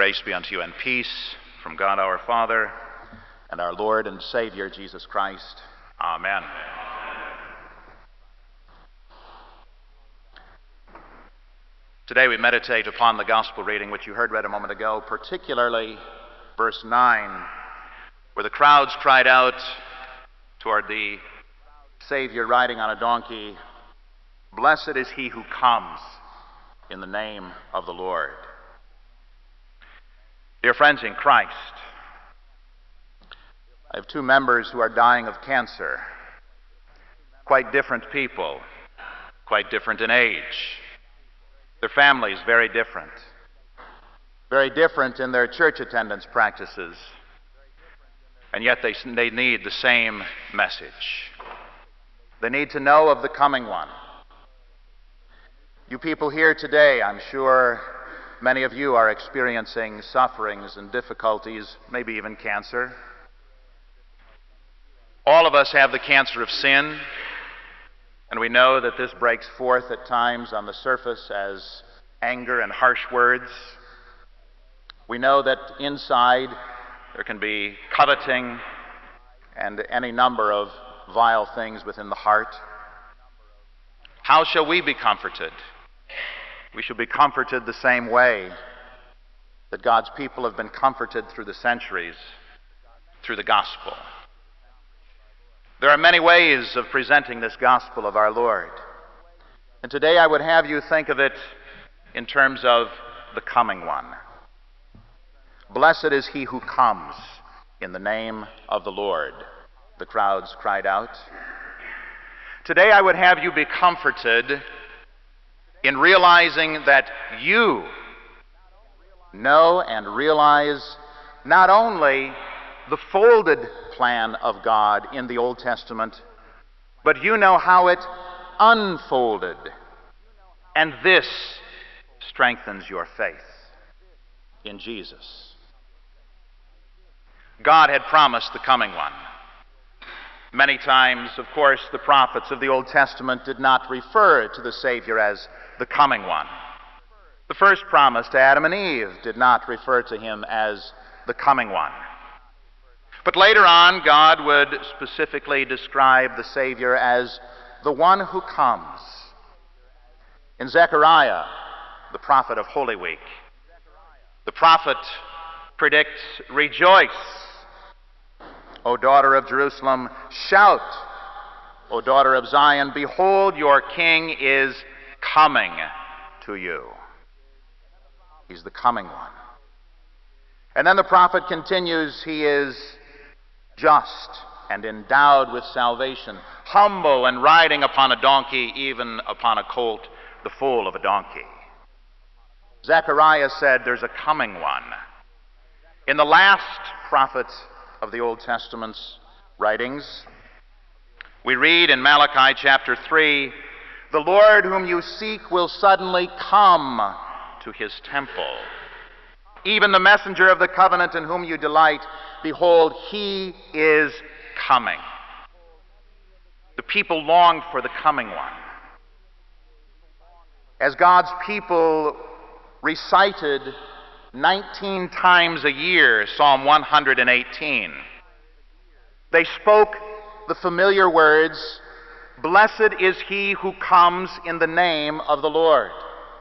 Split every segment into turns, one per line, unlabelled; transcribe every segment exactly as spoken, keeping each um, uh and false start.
Grace be unto you and peace from God our Father and our Lord and Savior Jesus Christ. Amen. Today we meditate upon the gospel reading which you heard read a moment ago, particularly verse nine, where the crowds cried out toward the Savior riding on a donkey, "Blessed is he who comes in the name of the Lord." Dear friends in Christ, I have two members who are dying of cancer. Quite different people, quite different in age. Their families very different. Very different in their church attendance practices. And yet they, they need the same message. They need to know of the coming one. You people here today, I'm sure many of you are experiencing sufferings and difficulties, maybe even cancer. All of us have the cancer of sin, and we know that this breaks forth at times on the surface as anger and harsh words. We know that inside there can be coveting and any number of vile things within the heart. How shall we be comforted? We shall be comforted the same way that God's people have been comforted through the centuries, through the gospel. There are many ways of presenting this gospel of our Lord. And today I would have you think of it in terms of the coming one. Blessed is he who comes in the name of the Lord, the crowds cried out. Today I would have you be comforted in realizing that you know and realize not only the folded plan of God in the Old Testament, but you know how it unfolded. And this strengthens your faith in Jesus. God had promised the coming one. Many times, of course, the prophets of the Old Testament did not refer to the Savior as the coming one. The first promise to Adam and Eve did not refer to him as the coming one. But later on, God would specifically describe the Savior as the one who comes. In Zechariah, the prophet of Holy Week, the prophet predicts, "Rejoice, O daughter of Jerusalem, shout, O daughter of Zion, behold, your king is coming to you." He's the coming one. And then the prophet continues, he is just and endowed with salvation, humble and riding upon a donkey, even upon a colt, the foal of a donkey. Zechariah said there's a coming one. In the last prophet of the Old Testament's writings, we read in Malachi chapter three, "The Lord whom you seek will suddenly come to his temple. Even the messenger of the covenant in whom you delight, behold, he is coming." The people longed for the coming one. As God's people recited nineteen times a year Psalm one hundred eighteen, they spoke the familiar words, "Blessed is he who comes in the name of the Lord."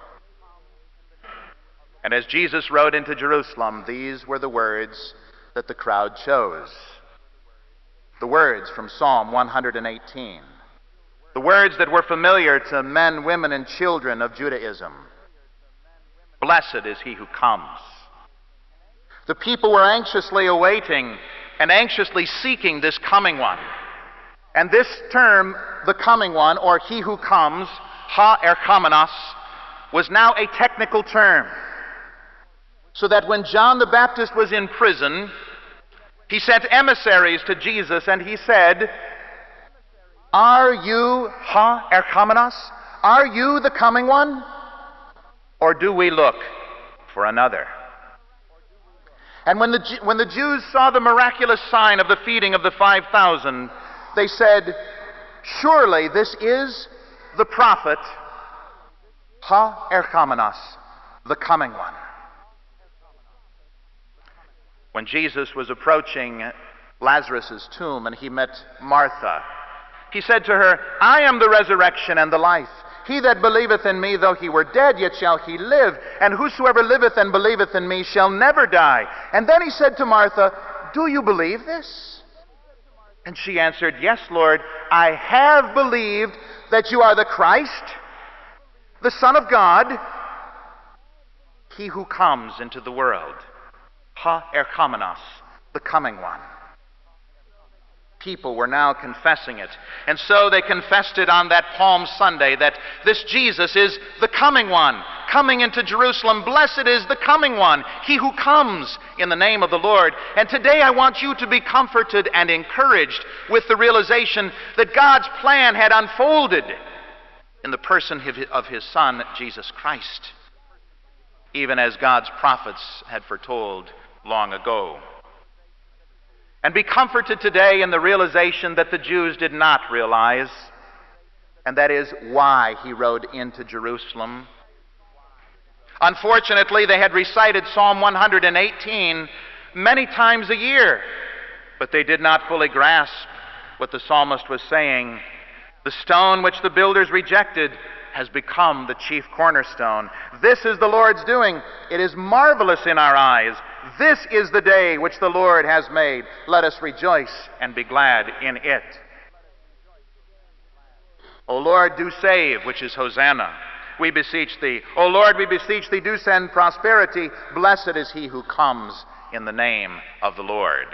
And as Jesus rode into Jerusalem, these were the words that the crowd chose. The words from Psalm one hundred eighteen. The words that were familiar to men, women, and children of Judaism. Blessed is he who comes. The people were anxiously awaiting and anxiously seeking this coming one. And this term, the coming one, or he who comes, ha erchomenos, was now a technical term. So that when John the Baptist was in prison, he sent emissaries to Jesus and he said, "Are you ha erchomenos? Are you the coming one? Or do we look for another?" And when the, when the Jews saw the miraculous sign of the feeding of the five thousand, they said, "Surely this is the prophet, ha erchomenos, the coming one." when Jesus was approaching Lazarus' tomb and he met Martha, he said to her, "I am the resurrection and the life. He that believeth in me, though he were dead, yet shall he live. And whosoever liveth and believeth in me shall never die." And then he said to Martha, "Do you believe this?" And she answered, "Yes, Lord, I have believed that you are the Christ, the Son of God, he who comes into the world." Ha erchomenos, the coming one. People were now confessing it. And so they confessed it on that Palm Sunday, that this Jesus is the coming one, coming into Jerusalem. Blessed is the coming one, he who comes in the name of the Lord. And today I want you to be comforted and encouraged with the realization that God's plan had unfolded in the person of his Son, Jesus Christ, even as God's prophets had foretold long ago. And be comforted today in the realization that the Jews did not realize, and that is why he rode into Jerusalem. Unfortunately, they had recited Psalm one hundred eighteen many times a year, but they did not fully grasp what the psalmist was saying. The stone which the builders rejected has become the chief cornerstone. This is the Lord's doing. It is marvelous in our eyes. This is the day which the Lord has made. Let us rejoice and be glad in it. O Lord, do save, which is Hosanna. We beseech thee. O Lord, we beseech thee, do send prosperity. Blessed is he who comes in the name of the Lord.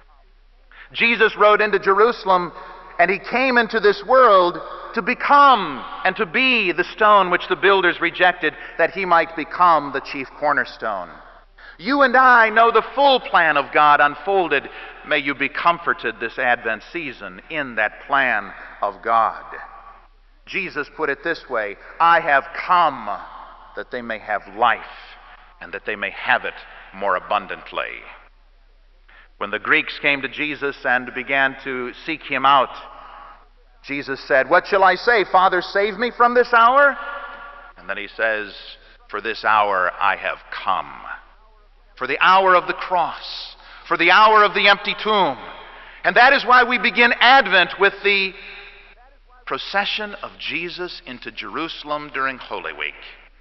Jesus rode into Jerusalem, and he came into this world to become and to be the stone which the builders rejected, that he might become the chief cornerstone. You and I know the full plan of God unfolded. May you be comforted this Advent season in that plan of God. Jesus put it this way, "I have come that they may have life, and that they may have it more abundantly." When the Greeks came to Jesus and began to seek him out, Jesus said, "What shall I say? Father, save me from this hour?" And then he says, "For this hour I have come." For the hour of the cross, for the hour of the empty tomb. And that is why we begin Advent with the procession of Jesus into Jerusalem during Holy Week.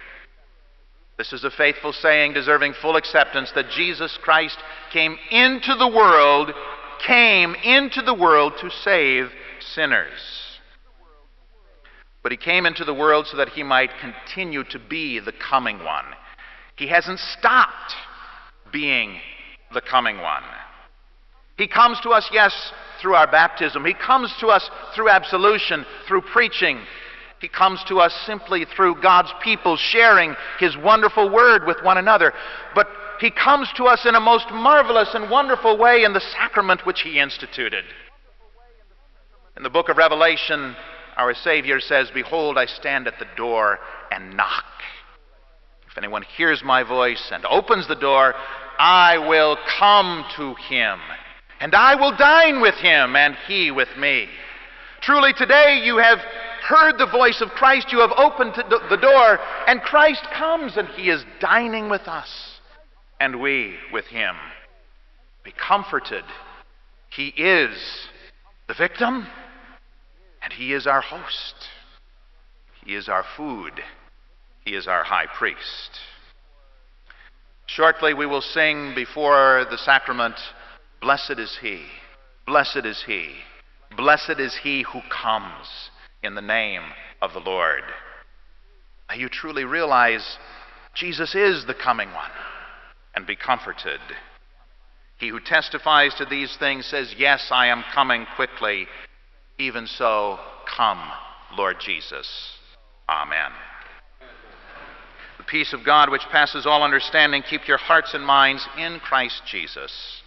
This is a faithful saying deserving full acceptance, that Jesus Christ came into the world, came into the world to save sinners. But he came into the world so that he might continue to be the coming one. He hasn't stopped being the coming one. He comes to us, yes, through our baptism. He comes to us through absolution, through preaching. He comes to us simply through God's people sharing his wonderful word with one another. But he comes to us in a most marvelous and wonderful way in the sacrament which he instituted. In the book of Revelation, our Savior says, "Behold, I stand at the door and knock. If anyone hears my voice and opens the door, I will come to him, and I will dine with him, and he with me." Truly today you have heard the voice of Christ, you have opened the door, and Christ comes, and he is dining with us, and we with him. Be comforted. He is the victim, and he is our host. He is our food. He is our high priest. Shortly we will sing before the sacrament, "Blessed is he, blessed is he, blessed is he who comes in the name of the Lord." Now you truly realize Jesus is the coming one, and be comforted. He who testifies to these things says, "Yes, I am coming quickly. Even so, come, Lord Jesus." Amen. The peace of God, which passes all understanding, keep your hearts and minds in Christ Jesus.